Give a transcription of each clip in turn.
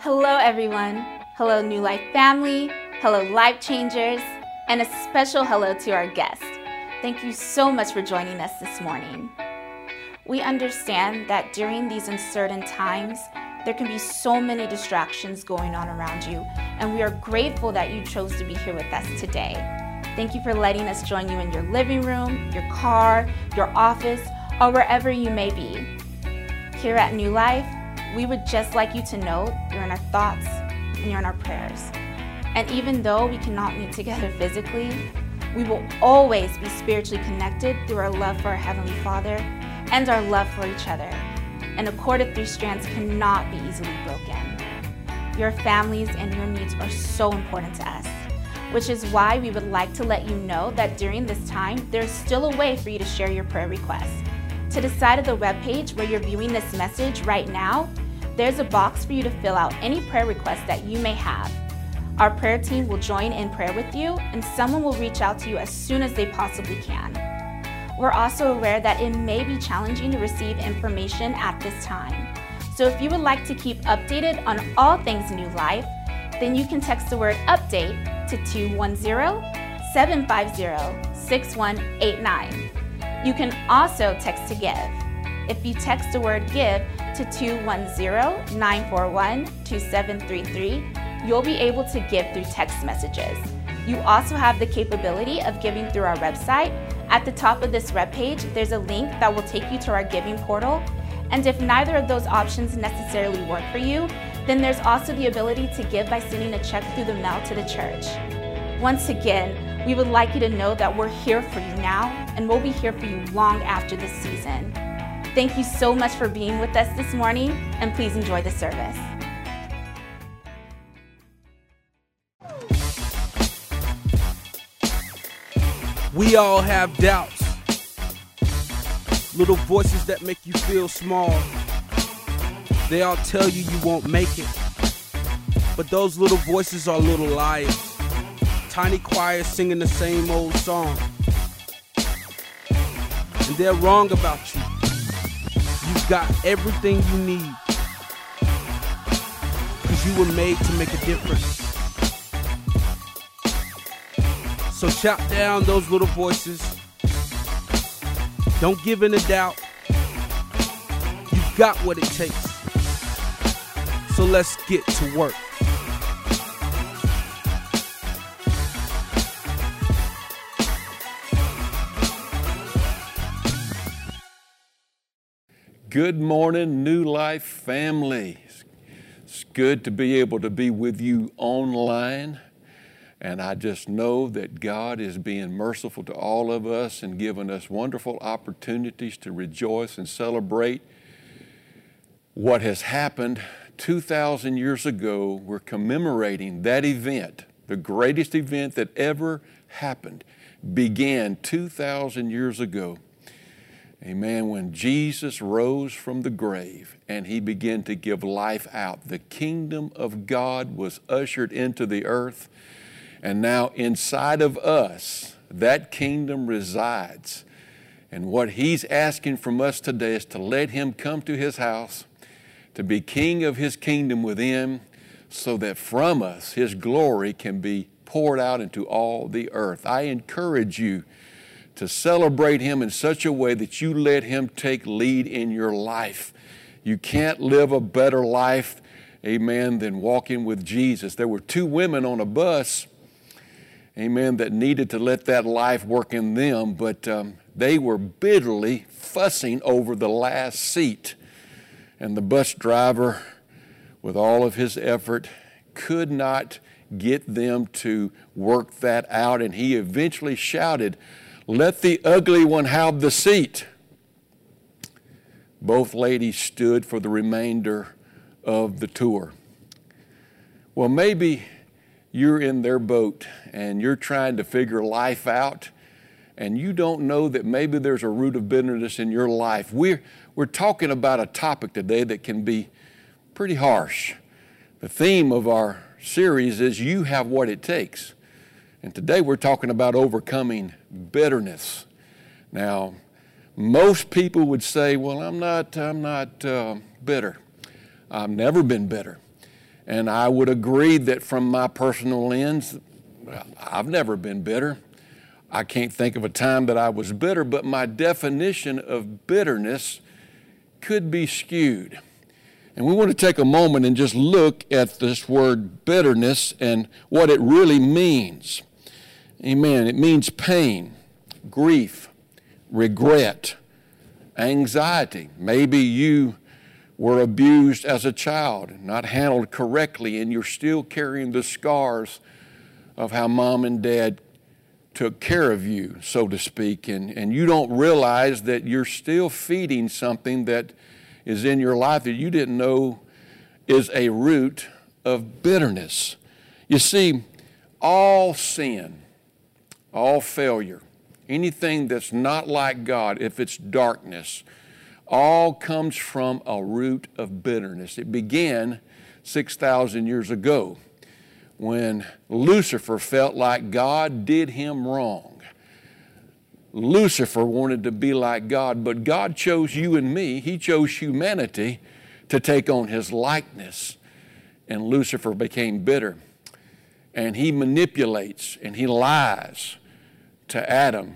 Hello everyone. Hello New Life family. Hello Life Changers. And a special hello to our guest. Thank you so much for joining us this morning. We understand that during these uncertain times, there can be so many distractions going on around you, and we are grateful that you chose to be here with us today. Thank you for letting us join you in your living room, your car, your office, or wherever you may be. Here at New Life, we would just like you to know you're in our thoughts and you're in our prayers. And even though we cannot meet together physically, we will always be spiritually connected through our love for our Heavenly Father and our love for each other. And a cord of 3 strands cannot be easily broken. Your families and your needs are so important to us, which is why we would like to let you know that during this time, there's still a way for you to share your prayer requests. To the side of the webpage where you're viewing this message right now, there's a box for you to fill out any prayer requests that you may have. Our prayer team will join in prayer with you, and someone will reach out to you as soon as they possibly can. We're also aware that it may be challenging to receive information at this time. So if you would like to keep updated on all things New Life, then you can text the word update to 210-750-6189. You can also text to give. If you text the word give to 210-941-2733, you'll be able to give through text messages. You also have the capability of giving through our website. At the top of this webpage, there's a link that will take you to our giving portal. And if neither of those options necessarily work for you, then there's also the ability to give by sending a check through the mail to the church. Once again, we would like you to know that we're here for you now, and we'll be here for you long after this season. Thank you so much for being with us this morning, and please enjoy the service. We all have doubts, little voices that make you feel small. They all tell you you won't make it, but those little voices are little liars. Tiny choirs singing the same old song, and they're wrong about you. You've got everything you need, because you were made to make a difference. So chop down those little voices. Don't give in to doubt. You've got what it takes. So let's get to work. Good morning, New Life family. It's good to be able to be with you online. And I just know that God is being merciful to all of us and giving us wonderful opportunities to rejoice and celebrate what has happened 2,000 years ago. We're commemorating that event, the greatest event that ever happened, began 2,000 years ago. Amen. When Jesus rose from the grave and He began to give life out, the kingdom of God was ushered into the earth. And now inside of us, that kingdom resides. And what He's asking from us today is to let Him come to His house, to be king of His kingdom within, so that from us His glory can be poured out into all the earth. I encourage you to celebrate Him in such a way that you let Him take lead in your life. You can't live a better life, amen, than walking with Jesus. There were 2 women on a bus, amen, that needed to let that life work in them, but they were bitterly fussing over the last seat. And the bus driver, with all of his effort, could not get them to work that out. And he eventually shouted, "Let the ugly one have the seat." Both ladies stood for the remainder of the tour. Well, maybe you're in their boat and you're trying to figure life out, and you don't know that maybe there's a root of bitterness in your life. We're talking about a topic today that can be pretty harsh. The theme of our series is You Have What It Takes. And today we're talking about overcoming bitterness. Now, most people would say, well, I'm not bitter. I've never been bitter. And I would agree that from my personal lens, I've never been bitter. I can't think of a time that I was bitter, but my definition of bitterness could be skewed. And we want to take a moment and just look at this word bitterness and what it really means. Amen. It means pain, grief, regret, anxiety. Maybe you were abused as a child, not handled correctly, and you're still carrying the scars of how mom and dad took care of you, so to speak, and you don't realize that you're still feeding something that is in your life that you didn't know is a root of bitterness. You see, all sin, all failure, anything that's not like God, if it's darkness, all comes from a root of bitterness. It began 6,000 years ago when Lucifer felt like God did him wrong. Lucifer wanted to be like God, but God chose you and me. He chose humanity to take on his likeness. And Lucifer became bitter. And he manipulates and he lies to Adam,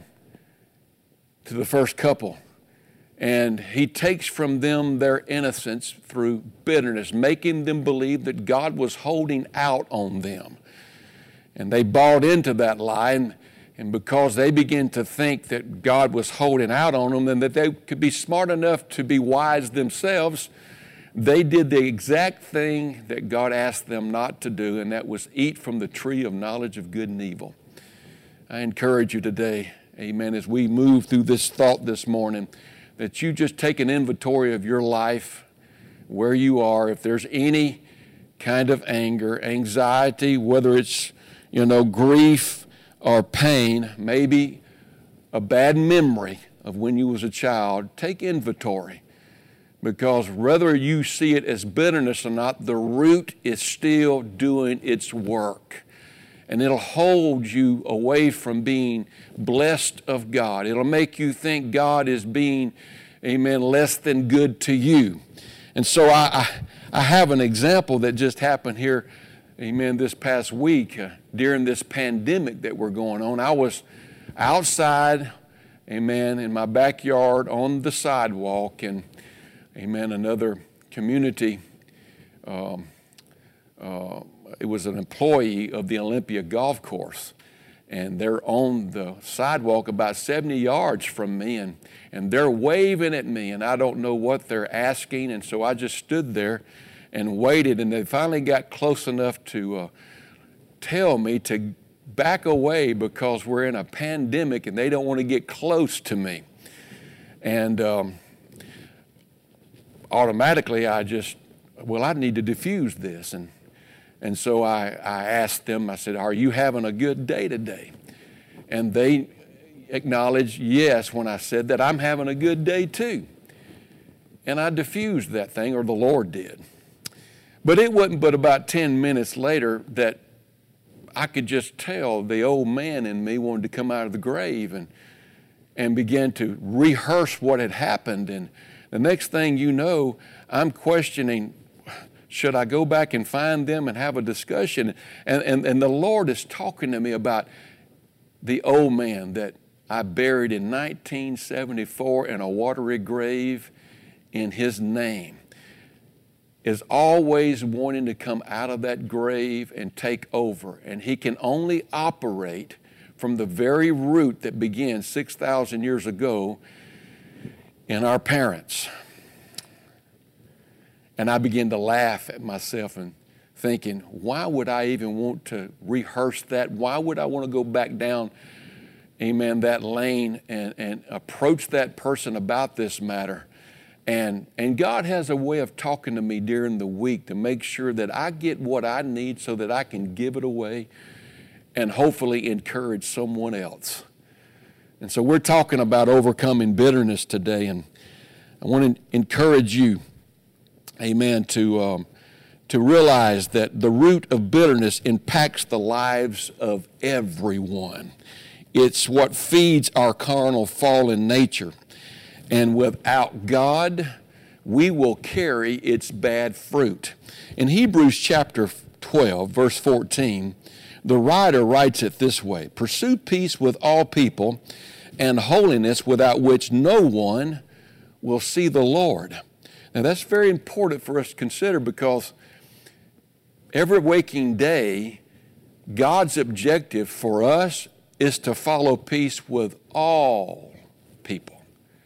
to the first couple. And he takes from them their innocence through bitterness, making them believe that God was holding out on them. And they bought into that lie, and because they began to think that God was holding out on them and that they could be smart enough to be wise themselves, they did the exact thing that God asked them not to do, and that was eat from the tree of knowledge of good and evil. I encourage you today, amen, as we move through this thought this morning, that you just take an inventory of your life, where you are, if there's any kind of anger, anxiety, whether it's, grief or pain, maybe a bad memory of when you was a child, take inventory. Because whether you see it as bitterness or not, the root is still doing its work. And it'll hold you away from being blessed of God. It'll make you think God is being, amen, less than good to you. And so I have an example that just happened here, amen, this past week during this pandemic that we're going on. I was outside, amen, in my backyard on the sidewalk, and, amen, another community, it was an employee of the Olympia Golf Course, and they're on the sidewalk about 70 yards from me, and they're waving at me, and I don't know what they're asking, and so I just stood there and waited, and they finally got close enough to tell me to back away because we're in a pandemic and they don't want to get close to me. And automatically I need to diffuse this. And so I asked them, I said, are you having a good day today? And they acknowledged yes when I said that I'm having a good day too. And I diffused that thing, or the Lord did. But it wasn't but about 10 minutes later that I could just tell the old man in me wanted to come out of the grave and began to rehearse what had happened. And the next thing you know, I'm questioning, should I go back and find them and have a discussion? And the Lord is talking to me about the old man that I buried in 1974 in a watery grave in his name, is always wanting to come out of that grave and take over. And he can only operate from the very root that began 6,000 years ago in our parents. And I began to laugh at myself and thinking, why would I even want to rehearse that? Why would I want to go back down, amen, that lane and approach that person about this matter? And God has a way of talking to me during the week to make sure that I get what I need so that I can give it away and hopefully encourage someone else. And so we're talking about overcoming bitterness today, and I want to encourage you, amen, to realize that the root of bitterness impacts the lives of everyone. It's what feeds our carnal fallen nature. And without God, we will carry its bad fruit. In Hebrews chapter 12, verse 14, the writer writes it this way: pursue peace with all people and holiness, without which no one will see the Lord. Now that's very important for us to consider, because every waking day, God's objective for us is to follow peace with all people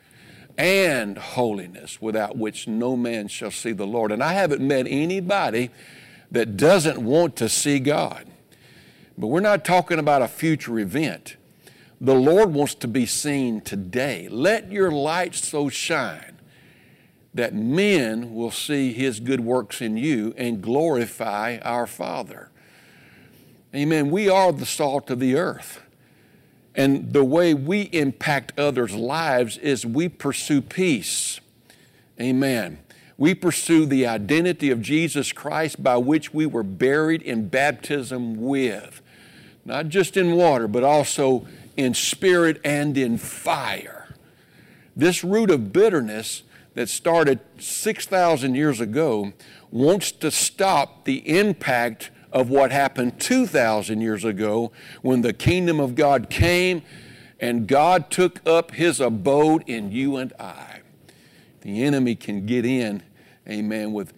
and holiness, without which no man shall see the Lord. And I haven't met anybody that doesn't want to see God. But we're not talking about a future event. The Lord wants to be seen today. Let your light so shine that men will see His good works in you and glorify our Father. Amen. We are the salt of the earth. And the way we impact others' lives is we pursue peace. Amen. We pursue the identity of Jesus Christ, by which we were buried in baptism with. Not just in water, but also in spirit and in fire. This root of bitterness that started 6,000 years ago wants to stop the impact of what happened 2,000 years ago, when the kingdom of God came and God took up His abode in you and I. The enemy can get in, amen, with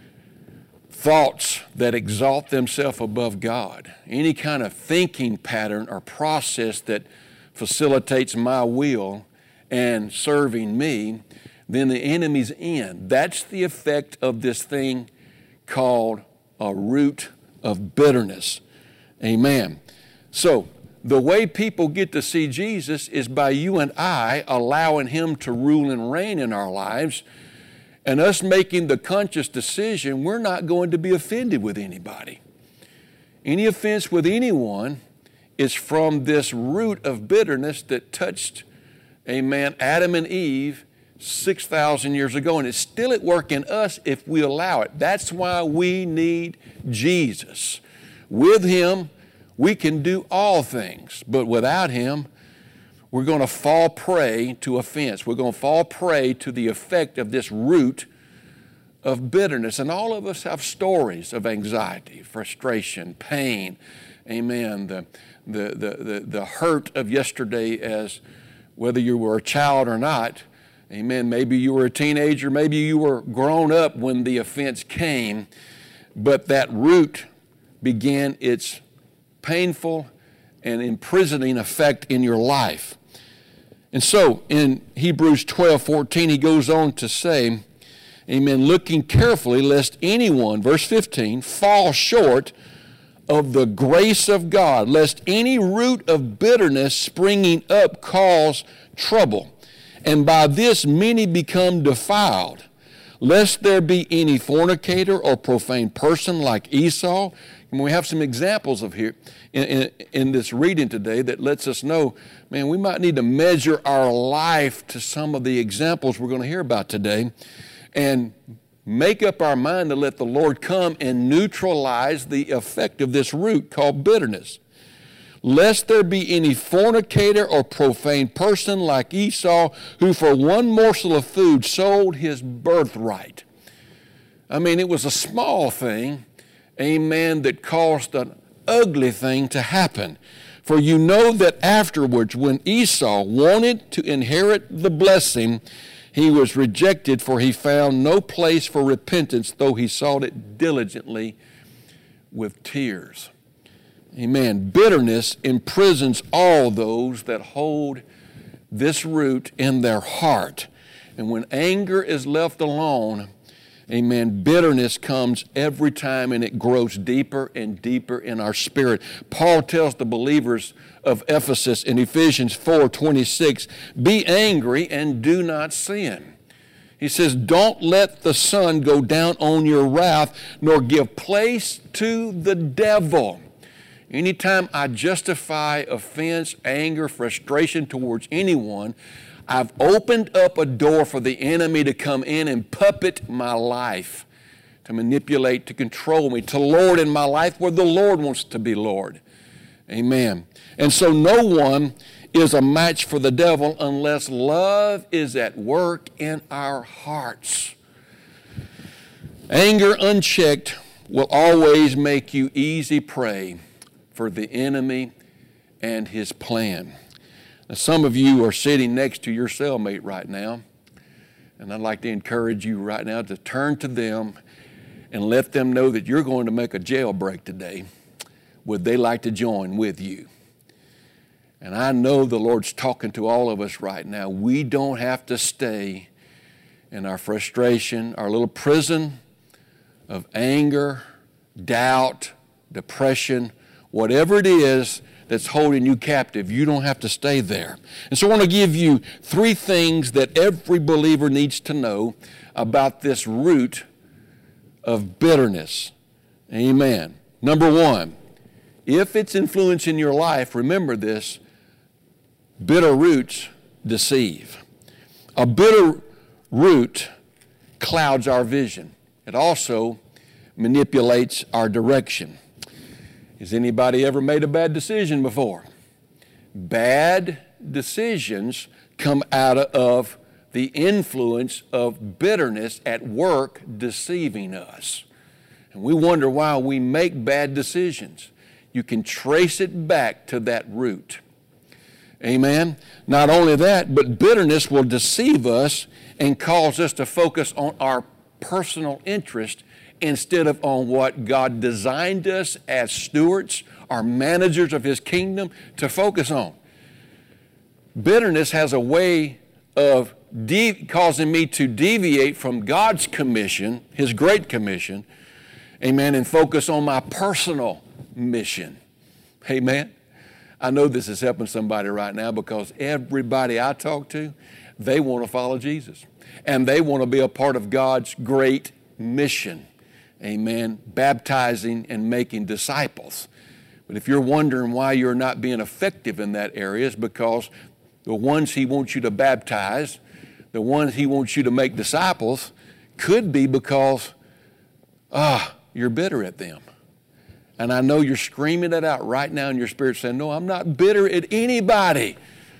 thoughts that exalt themselves above God. Any kind of thinking pattern or process that facilitates my will and serving me, then the enemy's in. That's the effect of this thing called a root of bitterness. Amen. So the way people get to see Jesus is by you and I allowing Him to rule and reign in our lives, and us making the conscious decision we're not going to be offended with anybody. Any offense with anyone is from this root of bitterness that touched, amen, Adam and Eve 6,000 years ago, and it's still at work in us if we allow it. That's why we need Jesus. With Him, we can do all things, but without Him, we're going to fall prey to offense. We're going to fall prey to the effect of this root of bitterness. And all of us have stories of anxiety, frustration, pain. Amen. The hurt of yesterday, as whether you were a child or not. Amen. Maybe you were a teenager. Maybe you were grown up when the offense came. But that root began its painful and imprisoning effect in your life. And so in Hebrews 12:14, he goes on to say, amen, looking carefully lest anyone, verse 15, fall short of the grace of God, lest any root of bitterness springing up cause trouble. And by this many become defiled, lest there be any fornicator or profane person like Esau. And we have some examples of here in this reading today that lets us know, man, we might need to measure our life to some of the examples we're going to hear about today, and make up our mind to let the Lord come and neutralize the effect of this root called bitterness. Lest there be any fornicator or profane person like Esau, who for one morsel of food sold his birthright. I mean, it was a small thing, amen, that caused an ugly thing to happen. For you know that afterwards, when Esau wanted to inherit the blessing, he was rejected, for he found no place for repentance, though he sought it diligently with tears. Amen. Bitterness imprisons all those that hold this root in their heart. And when anger is left alone, amen, bitterness comes every time, and it grows deeper and deeper in our spirit. Paul tells the believers of Ephesus in Ephesians 4:26, be angry and do not sin. He says, don't let the sun go down on your wrath, nor give place to the devil. Anytime I justify offense, anger, frustration towards anyone, I've opened up a door for the enemy to come in and puppet my life, to manipulate, to control me, to lord in my life where the Lord wants to be Lord. Amen. And so no one is a match for the devil unless love is at work in our hearts. Anger unchecked will always make you easy prey for the enemy and his plan. Now, some of you are sitting next to your cellmate right now, and I'd like to encourage you right now to turn to them and let them know that you're going to make a jailbreak today. Would they like to join with you? And I know the Lord's talking to all of us right now. We don't have to stay in our frustration, our little prison of anger, doubt, depression, whatever it is that's holding you captive. You don't have to stay there. And so I want to give you 3 things that every believer needs to know about this root of bitterness. Amen. Number 1, if it's influencing your life, remember this, bitter roots deceive. A bitter root clouds our vision. It also manipulates our direction. Has anybody ever made a bad decision before? Bad decisions come out of the influence of bitterness at work deceiving us. And we wonder why we make bad decisions. You can trace it back to that root. Amen? Not only that, but bitterness will deceive us and cause us to focus on our personal interest instead of on what God designed us as stewards, our managers of His kingdom, to focus on. Bitterness has a way of causing me to deviate from God's commission, His great commission, amen, and focus on my personal mission. Amen. I know this is helping somebody right now because everybody I talk to, they want to follow Jesus. And they want to be a part of God's great mission. Amen. Baptizing and making disciples. But if you're wondering why you're not being effective in that area, it's because the ones He wants you to baptize, the ones He wants you to make disciples, could be because you're bitter at them. And I know you're screaming that out right now in your spirit saying, no, I'm not bitter at anybody.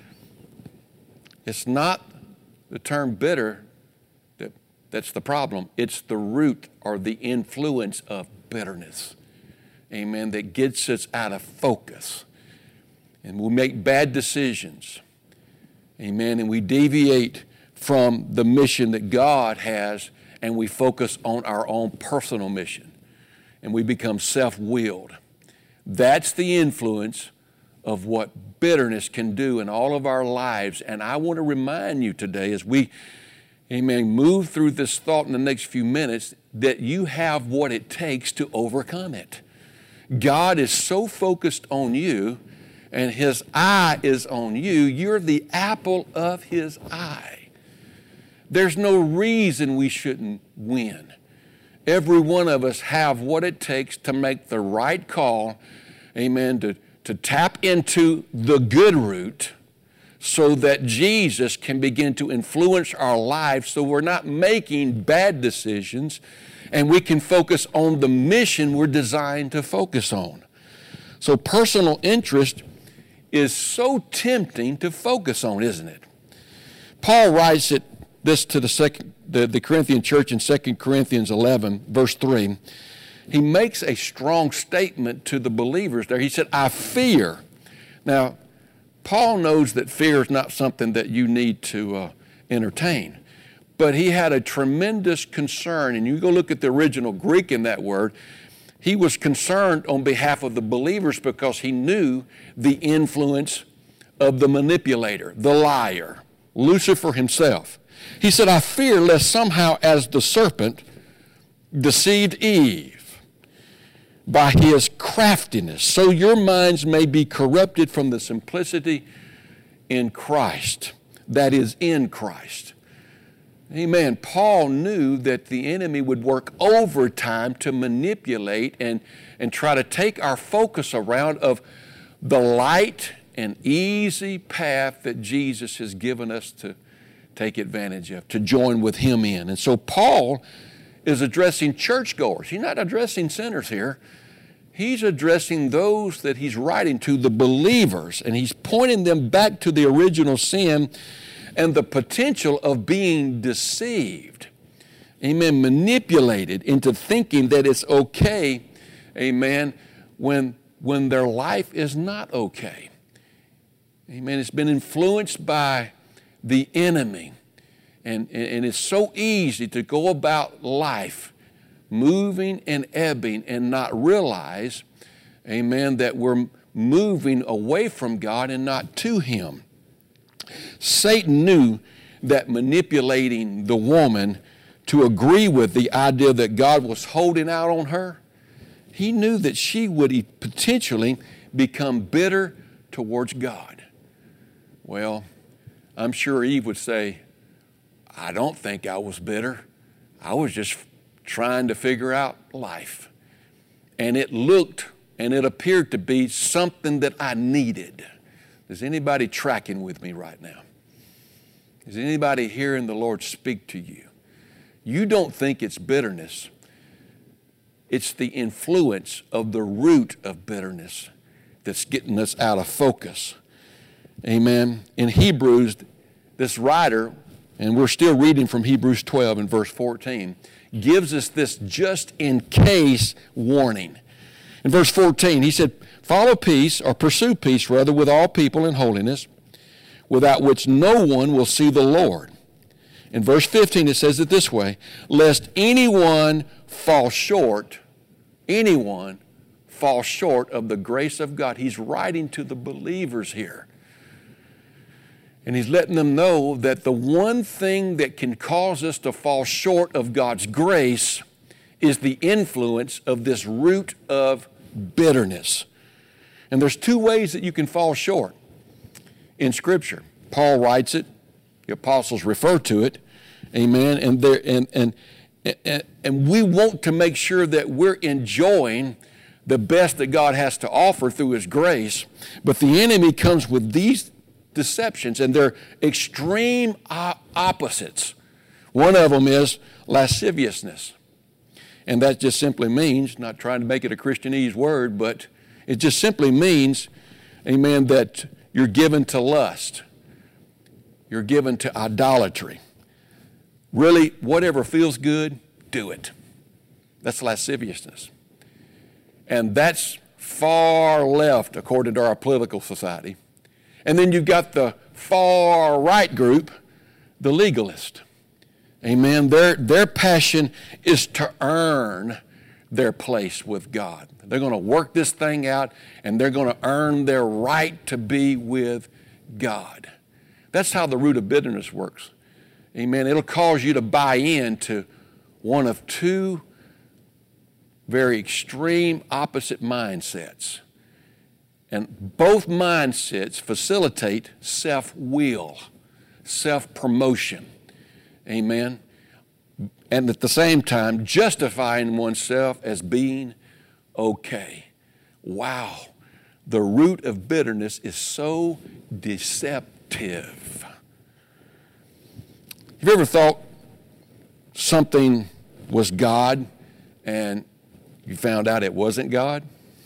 It's not the term bitter that's the problem. It's the root or the influence of bitterness, amen, that gets us out of focus. And we make bad decisions, amen, and we deviate from the mission that God has, and we focus on our own personal mission, and we become self-willed. That's the influence of what bitterness can do in all of our lives. And I want to remind you today as we, amen, move through this thought in the next few minutes that you have what it takes to overcome it. God is so focused on you and His eye is on you. You're the apple of His eye. There's no reason we shouldn't win. Every one of us have what it takes to make the right call, amen, to tap into the good root so that Jesus can begin to influence our lives so we're not making bad decisions and we can focus on the mission we're designed to focus on. So personal interest is so tempting to focus on, isn't it? Paul writes this to the Corinthian church in 2 Corinthians 11, verse 3. He makes a strong statement to the believers there. He said, I fear. Now, Paul knows that fear is not something that you need to entertain. But he had a tremendous concern, and you go look at the original Greek in that word. He was concerned on behalf of the believers because he knew the influence of the manipulator, the liar, Lucifer himself. He said, I fear lest somehow as the serpent deceived Eve by his craftiness, so your minds may be corrupted from the simplicity in Christ, that is in Christ. Amen. Paul knew that the enemy would work overtime to manipulate and try to take our focus around of the light and easy path that Jesus has given us to take advantage of, to join with Him in. And so Paul is addressing churchgoers. He's not addressing sinners here. He's addressing those that he's writing to, the believers, and he's pointing them back to the original sin and the potential of being deceived. amen, manipulated into thinking that it's okay, amen, when their life is not okay. Amen. It's been influenced by the enemy. And it's so easy to go about life moving and ebbing and not realize, amen, that we're moving away from God and not to Him. Satan knew that manipulating the woman to agree with the idea that God was holding out on her, he knew that she would potentially become bitter towards God. Well, I'm sure Eve would say, I don't think I was bitter. I was just trying to figure out life. And it looked and it appeared to be something that I needed. Is anybody tracking with me right now? Is anybody hearing the Lord speak to you? You don't think it's bitterness. It's the influence of the root of bitterness that's getting us out of focus. Amen. In Hebrews, this writer, and we're still reading from Hebrews 12 and verse 14, gives us this just in case warning. In verse 14, he said, follow peace, or pursue peace rather, with all people in holiness, without which no one will see the Lord. In verse 15, it says it this way, lest anyone fall short of the grace of God. He's writing to the believers here. And he's letting them know that the one thing that can cause us to fall short of God's grace is the influence of this root of bitterness. And there's two ways that you can fall short in Scripture. Paul writes it. The apostles refer to it. Amen. And we want to make sure that we're enjoying the best that God has to offer through His grace. But the enemy comes with these deceptions, and they're extreme opposites. One of them is lasciviousness. And that just simply means, not trying to make it a Christianese word, but it just simply means, amen, that you're given to lust. You're given to idolatry. Really, whatever feels good, do it. That's lasciviousness. And that's far left according to our political society. And then you've got the far right group, the legalist. Amen. Their passion is to earn their place with God. They're going to work this thing out, and they're going to earn their right to be with God. That's how the root of bitterness works. Amen. It'll cause you to buy into one of two very extreme opposite mindsets. And both mindsets facilitate self-will, self-promotion. Amen. And at the same time, justifying oneself as being okay. Wow. The root of bitterness is so deceptive. Have you ever thought something was God and you found out it wasn't God?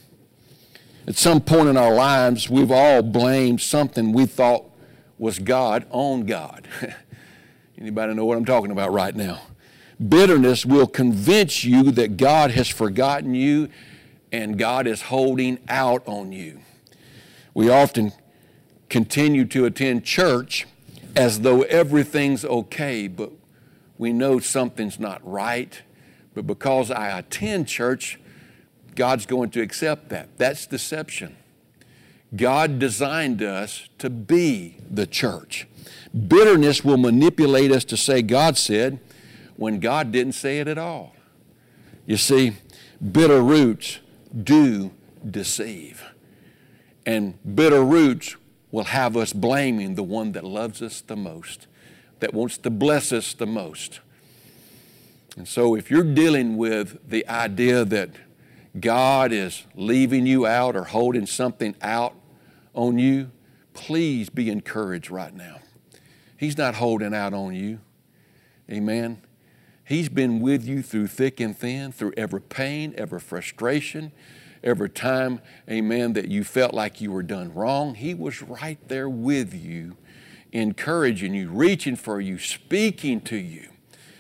At some point in our lives, we've all blamed something we thought was God on God. Anybody know what I'm talking about right now? Bitterness will convince you that God has forgotten you and God is holding out on you. We often continue to attend church as though everything's okay, but we know something's not right. But because I attend church, God's going to accept that. That's deception. God designed us to be the church. Bitterness will manipulate us to say God said when God didn't say it at all. You see, bitter roots do deceive. And bitter roots will have us blaming the one that loves us the most, that wants to bless us the most. And so if you're dealing with the idea that God is leaving you out or holding something out on you, please be encouraged right now. He's not holding out on you. Amen. He's been with you through thick and thin, through every pain, every frustration, every time, amen, that you felt like you were done wrong. He was right there with you, encouraging you, reaching for you, speaking to you.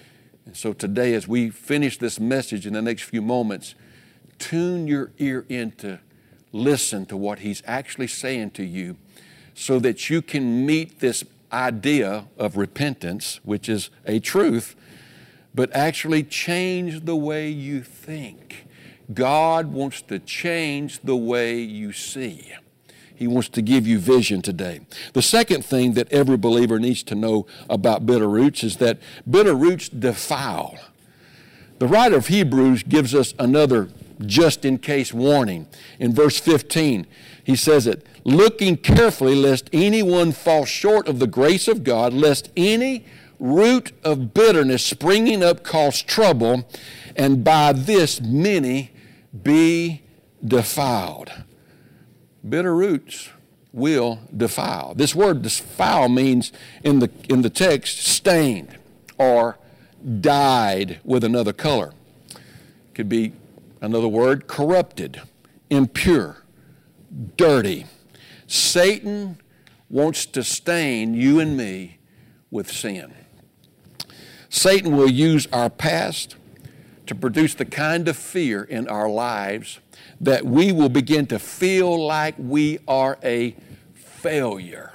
And so today, as we finish this message in the next few moments, tune your ear in to listen to what He's actually saying to you so that you can meet this idea of repentance, which is a truth, but actually change the way you think. God wants to change the way you see. He wants to give you vision today. The second thing that every believer needs to know about bitter roots is that bitter roots defile. The writer of Hebrews gives us another just-in-case warning. In verse 15, he says it, looking carefully lest anyone fall short of the grace of God, lest any root of bitterness springing up cause trouble, and by this many be defiled. Bitter roots will defile. This word defile means in the text stained or dyed with another color. Could be another word, corrupted, impure, dirty. Satan wants to stain you and me with sin. Satan will use our past to produce the kind of fear in our lives that we will begin to feel like we are a failure.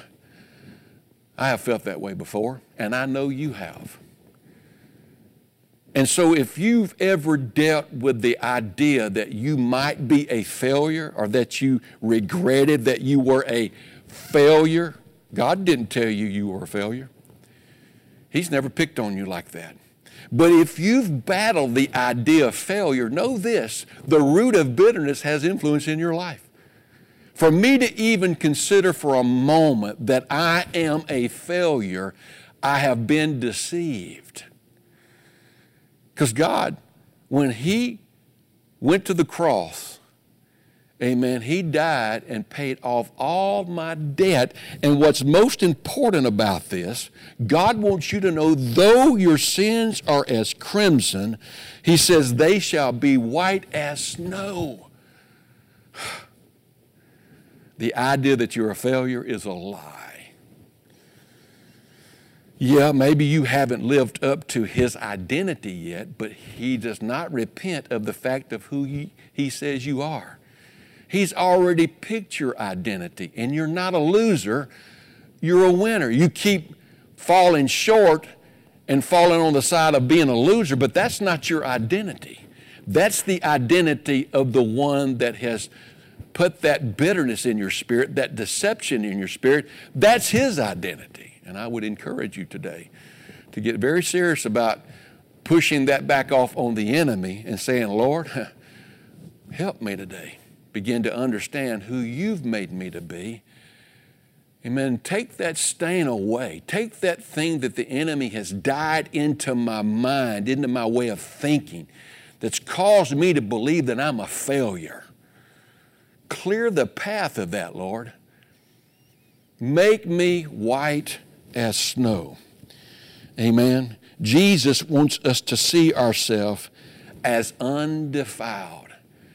I have felt that way before, and I know you have. And so if you've ever dealt with the idea that you might be a failure or that you regretted that you were a failure, God didn't tell you you were a failure. He's never picked on you like that. But if you've battled the idea of failure, know this, the root of bitterness has influence in your life. For me to even consider for a moment that I am a failure, I have been deceived. Because God, when He went to the cross, amen, He died and paid off all my debt. And what's most important about this, God wants you to know, though your sins are as crimson, He says they shall be white as snow. The idea that you're a failure is a lie. Yeah, maybe you haven't lived up to His identity yet, but He does not repent of the fact of who He says you are. He's already picked your identity, and you're not a loser, you're a winner. You keep falling short and falling on the side of being a loser, but that's not your identity. That's the identity of the one that has put that bitterness in your spirit, that deception in your spirit. That's His identity. And I would encourage you today to get very serious about pushing that back off on the enemy and saying, Lord, help me today. Begin to understand who You've made me to be. Amen. Take that stain away. Take that thing that the enemy has dyed into my mind, into my way of thinking, that's caused me to believe that I'm a failure. Clear the path of that, Lord. Make me white as snow. Amen. Jesus wants us to see ourselves as undefiled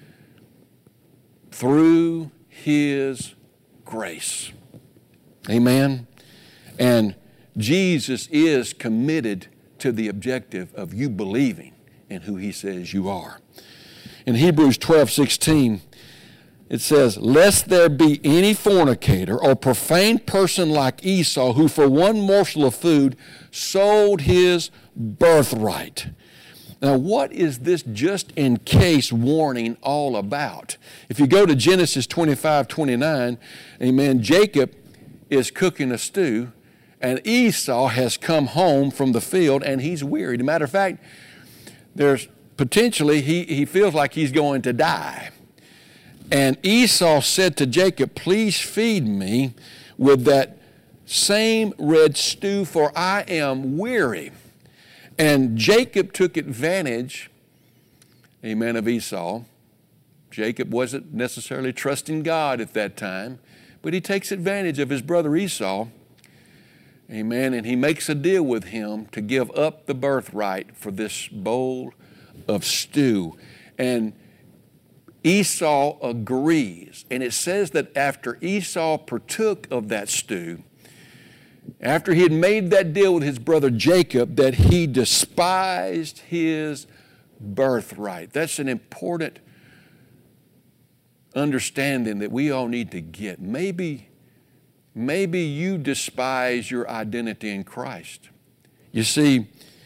through His grace. Amen. And Jesus is committed to the objective of you believing in who He says you are. In Hebrews 12:16, it says, lest there be any fornicator or profane person like Esau, who for one morsel of food sold his birthright. Now, what is this just in case warning all about? If you go to Genesis 25:29, amen, Jacob is cooking a stew, and Esau has come home from the field, and he's weary. As a matter of fact, there's potentially, he feels like he's going to die. And Esau said to Jacob, please feed me with that same red stew, for I am weary. And Jacob took advantage, amen, of Esau. Jacob wasn't necessarily trusting God at that time, but he takes advantage of his brother Esau, amen, and he makes a deal with him to give up the birthright for this bowl of stew. And Esau agrees, and it says that after Esau partook of that stew, after he had made that deal with his brother Jacob, that he despised his birthright. That's an important understanding that we all need to get. Maybe you despise your identity in Christ. You see,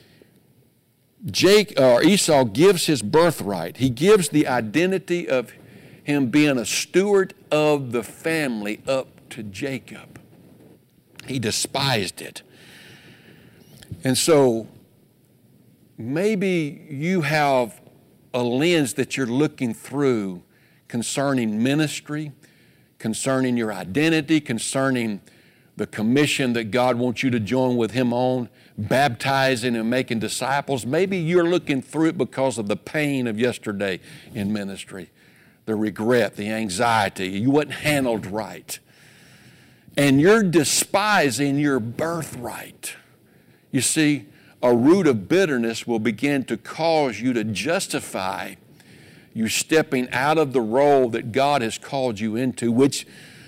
Esau gives his birthright. He gives the identity of him being a steward of the family up to Jacob. He despised it. And so maybe you have a lens that you're looking through concerning ministry, concerning your identity, concerning the commission that God wants you to join with Him on, baptizing and making disciples. Maybe you're looking through it because of the pain of yesterday in ministry, the regret, the anxiety. You wasn't handled right. And you're despising your birthright. You see, a root of bitterness will begin to cause you to justify you stepping out of the role that God has called you into, which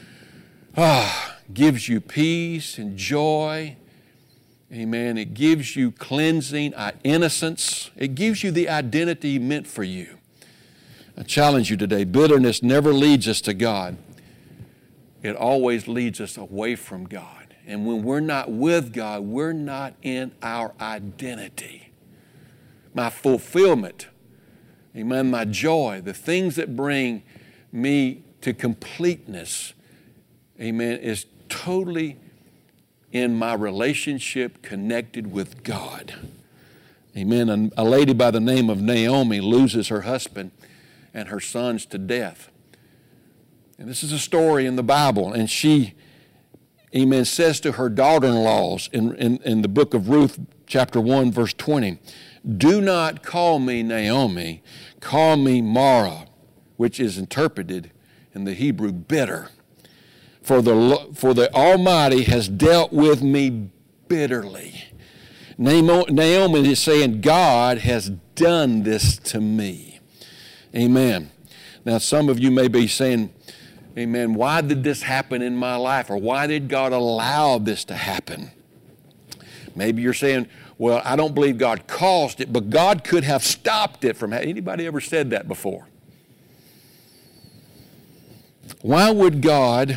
gives you peace and joy. Amen. It gives you cleansing, innocence. It gives you the identity meant for you. I challenge you today, bitterness never leads us to God. It always leads us away from God. And when we're not with God, we're not in our identity. My fulfillment, amen, my joy, the things that bring me to completeness, amen, is totally in my relationship connected with God. Amen. And a lady by the name of Naomi loses her husband and her sons to death. And this is a story in the Bible. And she, amen, says to her daughter-in-laws in the book of Ruth, chapter 1, verse 20, "Do not call me Naomi, call me Mara," which is interpreted in the Hebrew bitter. For the Almighty has dealt with me bitterly. Naomi is saying, God has done this to me. Amen. Now, some of you may be saying, amen, why did this happen in my life? Or why did God allow this to happen? Maybe you're saying, well, I don't believe God caused it, but God could have stopped it from happening. Anybody ever said that before? Why would God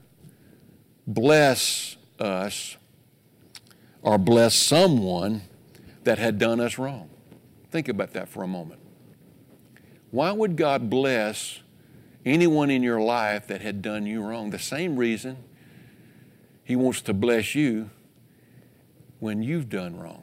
bless us or bless someone that had done us wrong? Think about that for a moment. Why would God bless anyone in your life that had done you wrong? The same reason He wants to bless you when you've done wrong.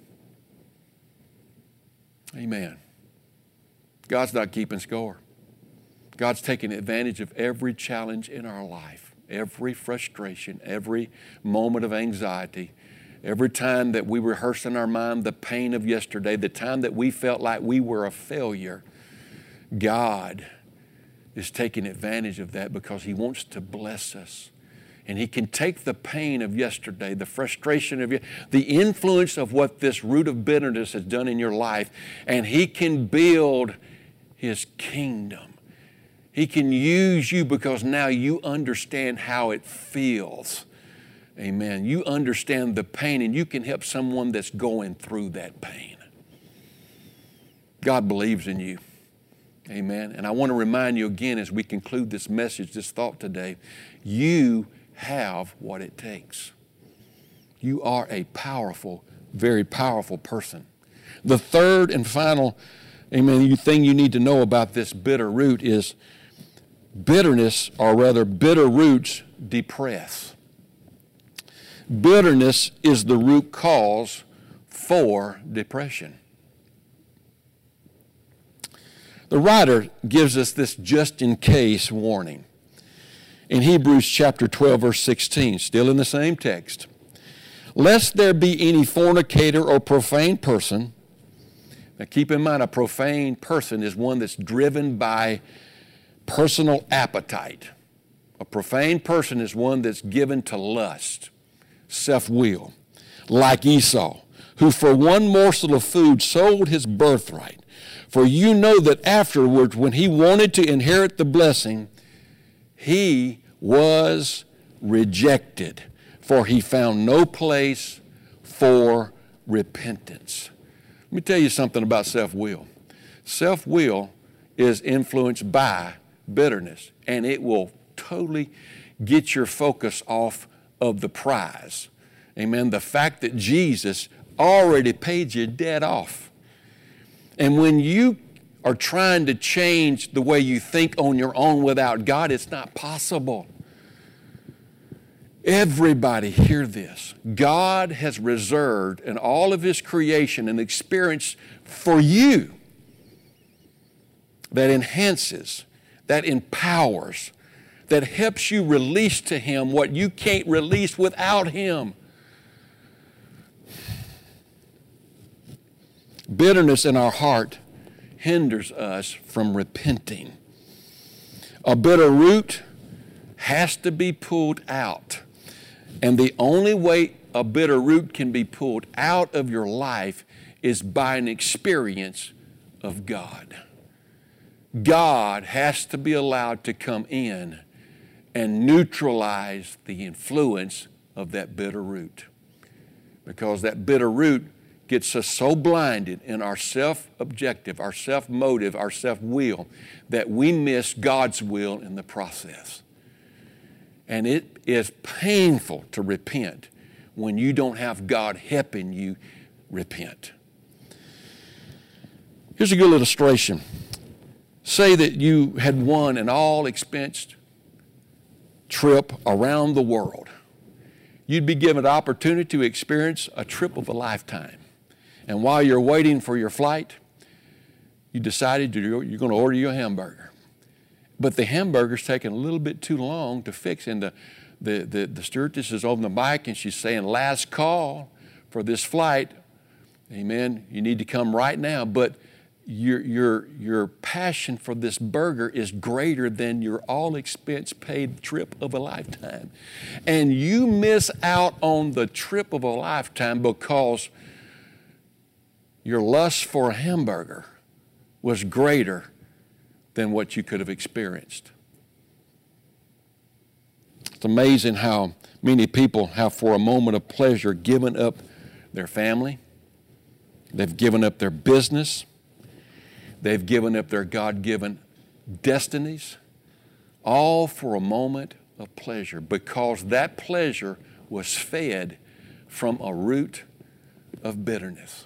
Amen. God's not keeping score. God's taking advantage of every challenge in our life, every frustration, every moment of anxiety, every time that we rehearse in our mind the pain of yesterday, the time that we felt like we were a failure. God is taking advantage of that because He wants to bless us. And He can take the pain of yesterday, the frustration of the influence of what this root of bitterness has done in your life, and He can build His kingdom. He can use you because now you understand how it feels. Amen. You understand the pain, and you can help someone that's going through that pain. God believes in you. Amen. And I want to remind you again as we conclude this message, this thought today, you have what it takes. You are a powerful, very powerful person. The third and final, amen, thing you need to know about this bitter root is bitterness, or rather bitter roots, depress. Bitterness is the root cause for depression. The writer gives us this just-in-case warning. In Hebrews chapter 12, verse 16, still in the same text, "Lest there be any fornicator or profane person." Now keep in mind, a profane person is one that's driven by personal appetite. A profane person is one that's given to lust, self-will, like Esau, who for one morsel of food sold his birthright. For you know that afterwards, when he wanted to inherit the blessing, he was rejected, for he found no place for repentance. Let me tell you something about self-will. Self-will is influenced by bitterness, and it will totally get your focus off of the prize. Amen. The fact that Jesus already paid your debt off. And when you are trying to change the way you think on your own without God, it's not possible. Everybody hear this. God has reserved in all of His creation an experience for you that enhances, that empowers, that helps you release to Him what you can't release without Him. Bitterness in our heart hinders us from repenting. A bitter root has to be pulled out. And the only way a bitter root can be pulled out of your life is by an experience of God. God has to be allowed to come in and neutralize the influence of that bitter root. Because that bitter root gets us so blinded in our self-objective, our self-motive, our self-will, that we miss God's will in the process. And it is painful to repent when you don't have God helping you repent. Here's a good illustration. Say that you had won an all-expense trip around the world. You'd be given an opportunity to experience a trip of a lifetime. And while you're waiting for your flight, you decided you're going to order you a hamburger. But the hamburger's taking a little bit too long to fix, and the stewardess is on the mic and she's saying, last call for this flight. Amen. You need to come right now. But your passion for this burger is greater than your all-expense paid trip of a lifetime. And you miss out on the trip of a lifetime because your lust for a hamburger was greater than what you could have experienced. It's amazing how many people have, for a moment of pleasure, given up their family. They've given up their business. They've given up their God-given destinies, all for a moment of pleasure, because that pleasure was fed from a root of bitterness.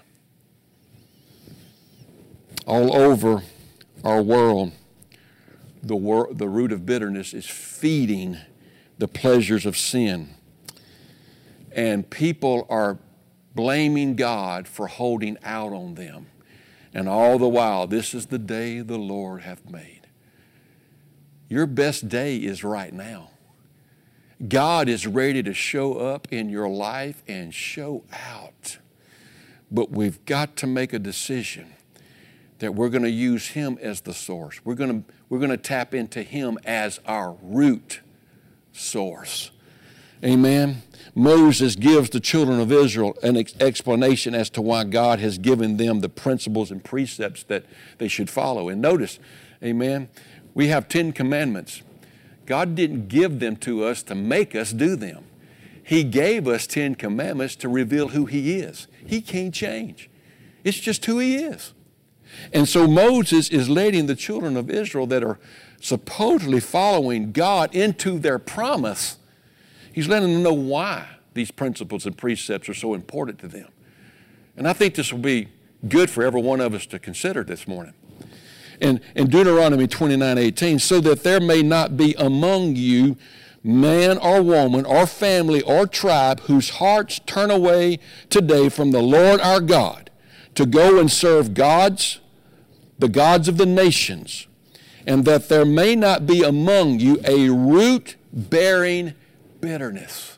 All over our world, the root of bitterness is feeding the pleasures of sin. And people are blaming God for holding out on them. And all the while, this is the day the Lord hath made. Your best day is right now. God is ready to show up in your life and show out. But we've got to make a decision that we're going to use Him as the source. We're going to tap into Him as our root source. Amen. Moses gives the children of Israel an explanation as to why God has given them the principles and precepts that they should follow. And notice, amen, we have 10 commandments. God didn't give them to us to make us do them. He gave us 10 commandments to reveal who He is. He can't change. It's just who He is. And so Moses is leading the children of Israel that are supposedly following God into their promise. He's letting them know why these principles and precepts are so important to them. And I think this will be good for every one of us to consider this morning. In Deuteronomy 29:18, so that there may not be among you man or woman or family or tribe whose hearts turn away today from the Lord our God to go and serve the gods of the nations, and that there may not be among you a root-bearing bitterness.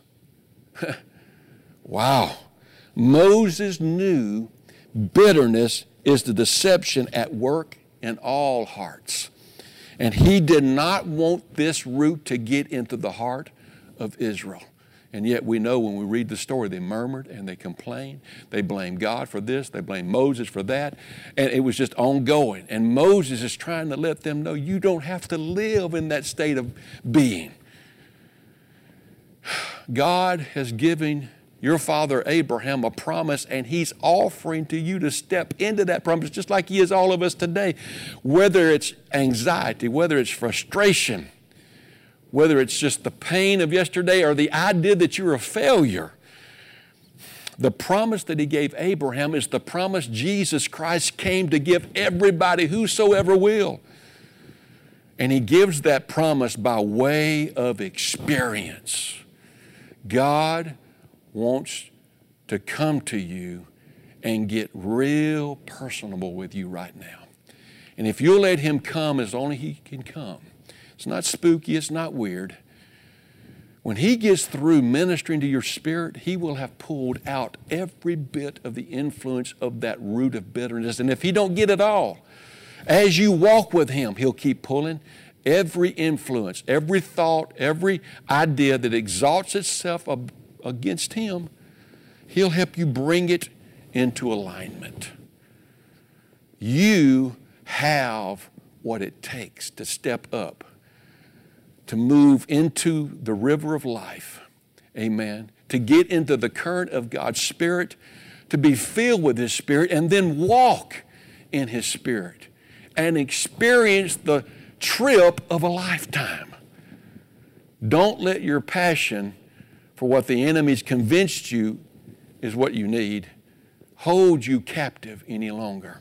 Wow. Moses knew bitterness is the deception at work in all hearts. And he did not want this root to get into the heart of Israel. And yet we know when we read the story, they murmured and they complained. They blamed God for this. They blamed Moses for that. And it was just ongoing. And Moses is trying to let them know you don't have to live in that state of being. God has given your father Abraham a promise, and he's offering to you to step into that promise just like he is all of us today. Whether it's anxiety, whether it's frustration, whether it's just the pain of yesterday or the idea that you're a failure, the promise that he gave Abraham is the promise Jesus Christ came to give everybody, whosoever will. And he gives that promise by way of experience. God wants to come to you and get real personable with you right now. And if you'll let him come as only he can come, it's not spooky, it's not weird. When he gets through ministering to your spirit, he will have pulled out every bit of the influence of that root of bitterness. And if he don't get it all, as you walk with him, he'll keep pulling every influence, every thought, every idea that exalts itself against him. He'll help you bring it into alignment. You have what it takes to step up, to move into the river of life, amen, to get into the current of God's Spirit, to be filled with His Spirit, and then walk in His Spirit and experience the trip of a lifetime. Don't let your passion for what the enemy's convinced you is what you need hold you captive any longer.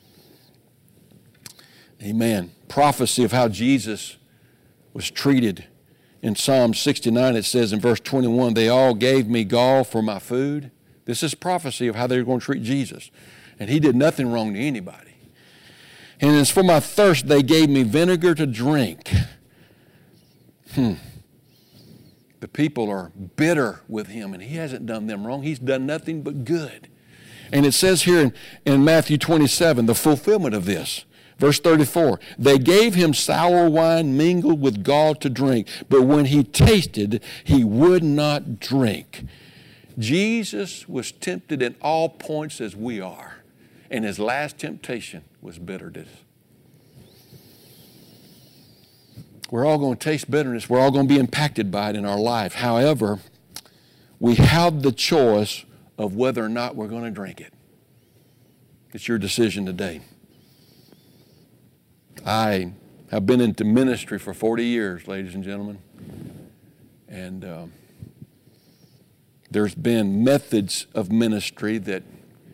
Amen. Prophecy of how Jesus was treated. In Psalm 69, it says in verse 21, they all gave me gall for my food. This is prophecy of how they were going to treat Jesus. And he did nothing wrong to anybody. And as for my thirst, they gave me vinegar to drink. The people are bitter with him, and he hasn't done them wrong. He's done nothing but good. And it says here in Matthew 27, the fulfillment of this. Verse 34, they gave him sour wine mingled with gall to drink, but when he tasted, he would not drink. Jesus was tempted in all points as we are, and his last temptation was bitterness. We're all going to taste bitterness. We're all going to be impacted by it in our life. However, we have the choice of whether or not we're going to drink it. It's your decision today. I have been into ministry for 40 years, ladies and gentlemen. And there's been methods of ministry that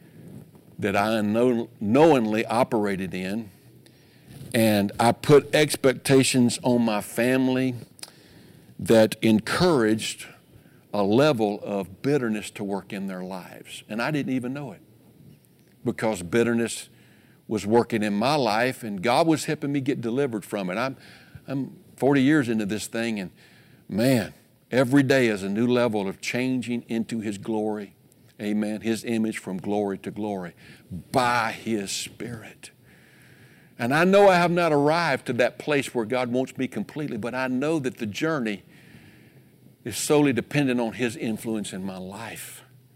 I unknowingly operated in. And I put expectations on my family that encouraged a level of bitterness to work in their lives. And I didn't even know it, because bitterness was working in my life, and God was helping me get delivered from it. I'm 40 years into this thing, and man, every day is a new level of changing into His glory. Amen. His image from glory to glory by His Spirit. And I know I have not arrived to that place where God wants me completely, but I know that the journey is solely dependent on His influence in my life.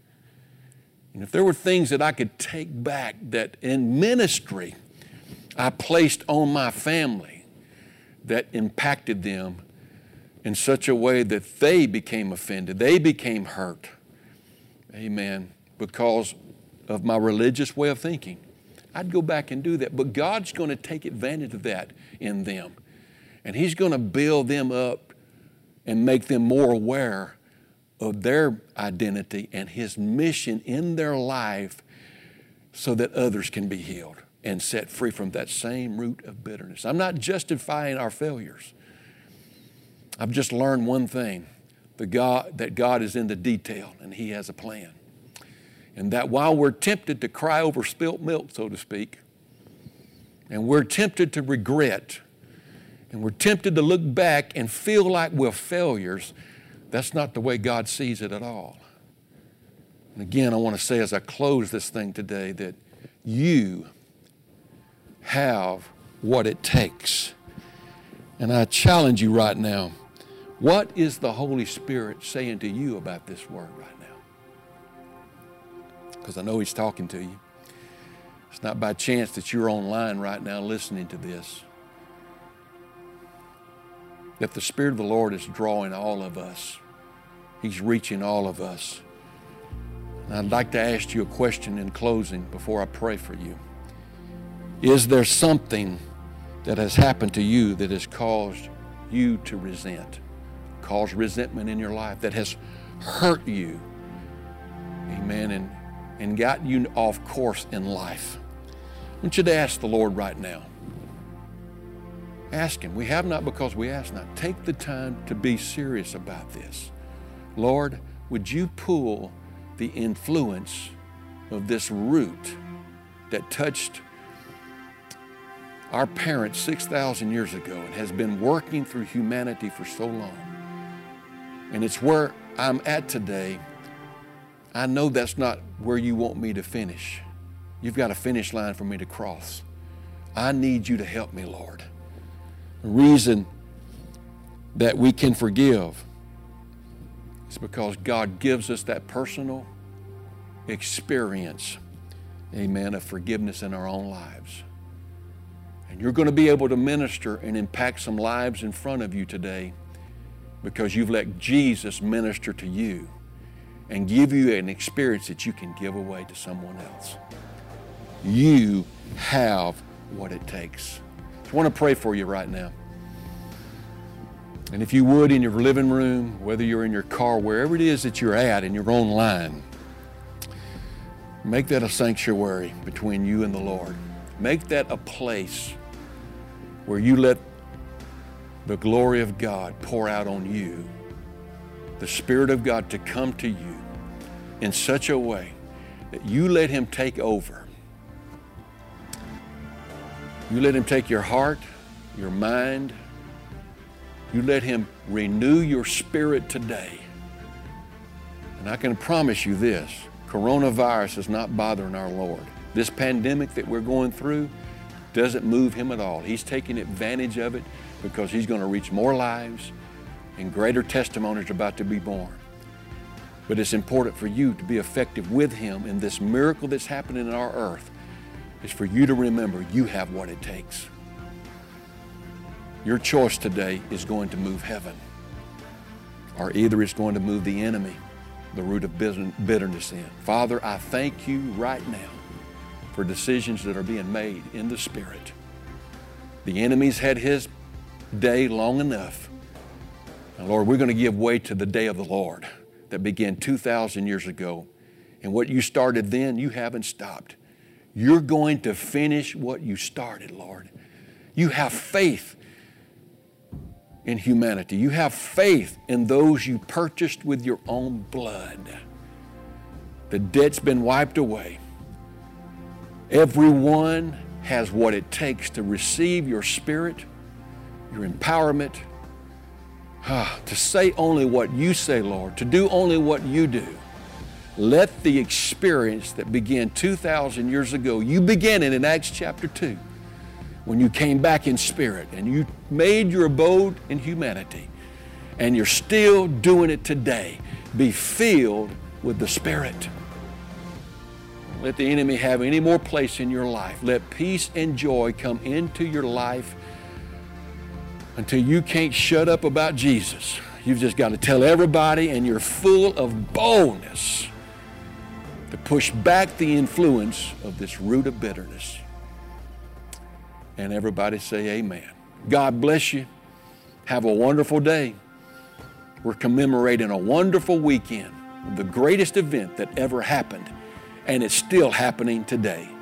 And if there were things that I could take back that in ministry I placed on my family that impacted them in such a way that they became offended, they became hurt, amen, because of my religious way of thinking, I'd go back and do that. But God's going to take advantage of that in them. And He's going to build them up and make them more aware of their identity and His mission in their life so that others can be healed and set free from that same root of bitterness. I'm not justifying our failures. I've just learned one thing, that God is in the detail and He has a plan. And that while we're tempted to cry over spilt milk, so to speak, and we're tempted to regret, and we're tempted to look back and feel like we're failures, that's not the way God sees it at all. And again, I want to say as I close this thing today that you have what it takes. And I challenge you right now, what is the Holy Spirit saying to you about this word right now? Because I know He's talking to you. It's not by chance that you're online right now listening to this. That the Spirit of the Lord is drawing all of us He's reaching all of us. And I'd like to ask you a question in closing before I pray for you. Is there something that has happened to you that has caused you to resent, caused resentment in your life, that has hurt you, amen, and got you off course in life? I want you to ask the Lord right now. Ask Him. We have not because we ask not. Take the time to be serious about this. Lord, would you pull the influence of this root that touched our parents 6,000 years ago and has been working through humanity for so long. And it's where I'm at today. I know that's not where you want me to finish. You've got a finish line for me to cross. I need you to help me, Lord. The reason that we can forgive is because God gives us that personal experience, amen, of forgiveness in our own lives. And you're going to be able to minister and impact some lives in front of you today because you've let Jesus minister to you and give you an experience that you can give away to someone else. You have what it takes. I want to pray for you right now. And if you would, in your living room, whether you're in your car, wherever it is that you're at in your own line, make that a sanctuary between you and the Lord. Make that a place where you let the glory of God pour out on you, the Spirit of God to come to you in such a way that you let Him take over. You let Him take your heart, your mind. You let Him renew your spirit today. And I can promise you this, coronavirus is not bothering our Lord. This pandemic that we're going through doesn't move Him at all. He's taking advantage of it because He's going to reach more lives and greater testimonies are about to be born. But it's important for you to be effective with Him in this miracle that's happening in our earth. It's for you to remember you have what it takes. Your choice today is going to move heaven, or either it's going to move the enemy, the root of bitterness in. Father, I thank you right now for decisions that are being made in the Spirit. The enemy's had his day long enough. And Lord, we're going to give way to the day of the Lord that began 2,000 years ago. And what you started then, you haven't stopped. You're going to finish what you started, Lord. You have faith in humanity. You have faith in those you purchased with your own blood. The debt's been wiped away. Everyone has what it takes to receive your Spirit, your empowerment, to say only what you say, Lord, to do only what you do. Let the experience that began 2,000 years ago, you began it in Acts chapter 2, when you came back in spirit and you made your abode in humanity, and you're still doing it today. Be filled with the Spirit. Let the enemy have any more place in your life. Let peace and joy come into your life until you can't shut up about Jesus. You've just got to tell everybody, and you're full of boldness to push back the influence of this root of bitterness. And everybody say amen. God bless you. Have a wonderful day. We're commemorating a wonderful weekend, the greatest event that ever happened, and it's still happening today.